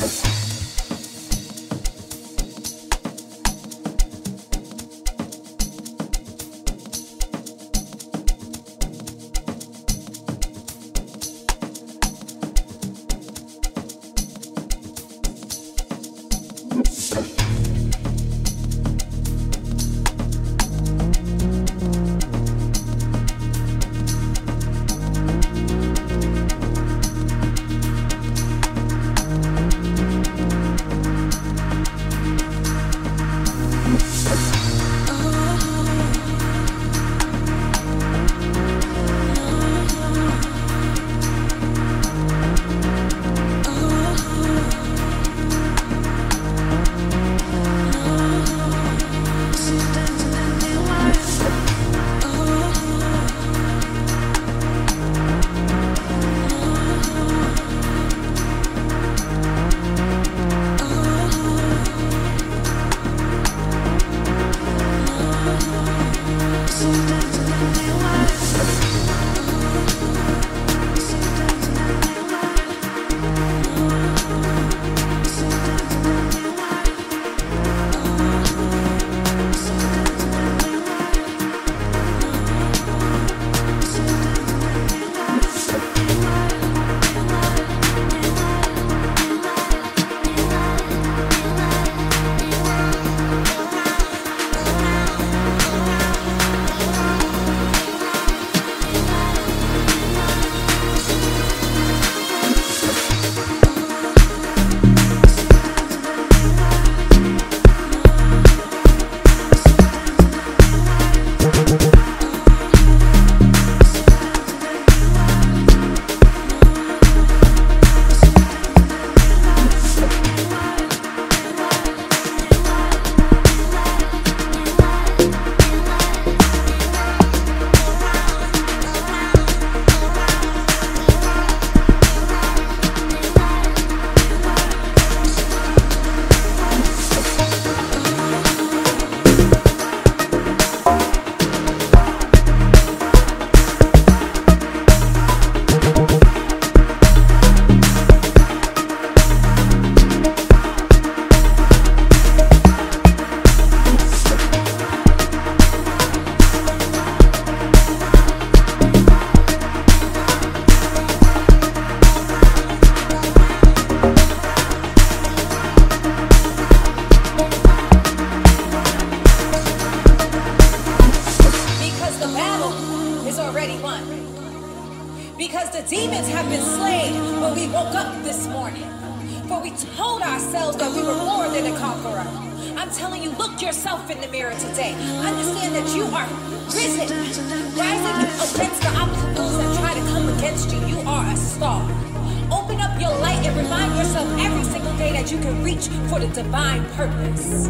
Because the demons have been slain when we woke up this morning. For we told ourselves that we were more than a conqueror. I'm telling you, look yourself in the mirror today. Understand that you are risen, rising against the obstacles that try to come against you. You are a star. Open up your light and remind yourself every single day that you can reach for the divine purpose.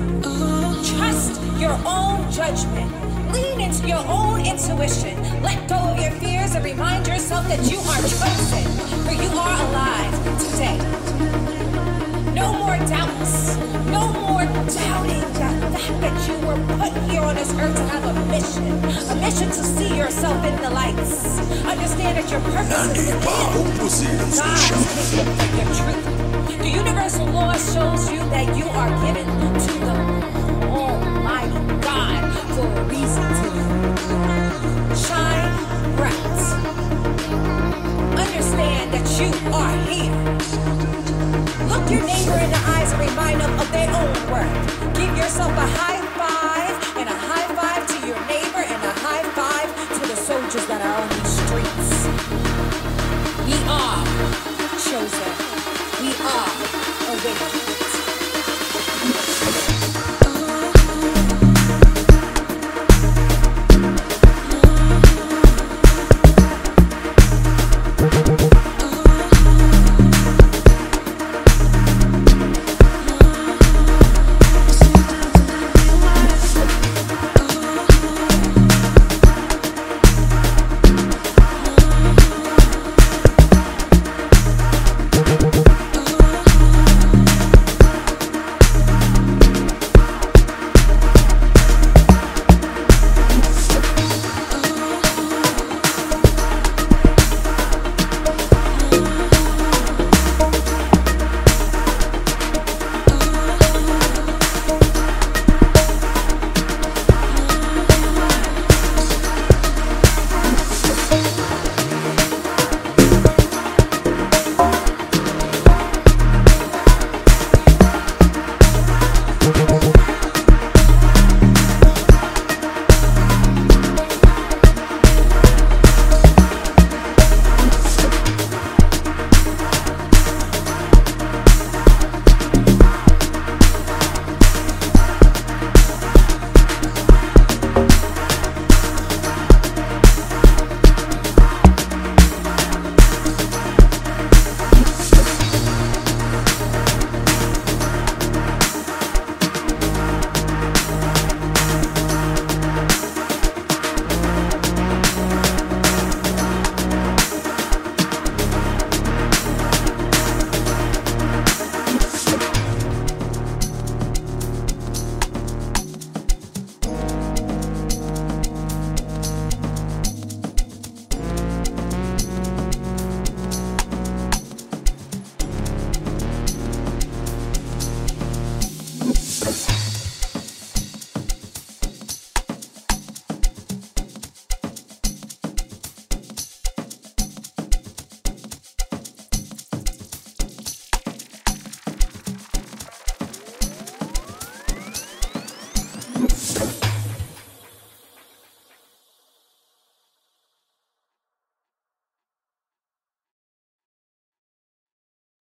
Trust your own judgment. Lean into your own intuition. Let go of your fears and remind yourself that you are chosen, for you are alive today. No more doubts. No more doubting the fact that you were put here on this earth to have a mission to see yourself in the lights. Understand that your purpose is within God's kingdom, your truth. The universal law shows you that you are given to the Almighty God for a reason to shine bright.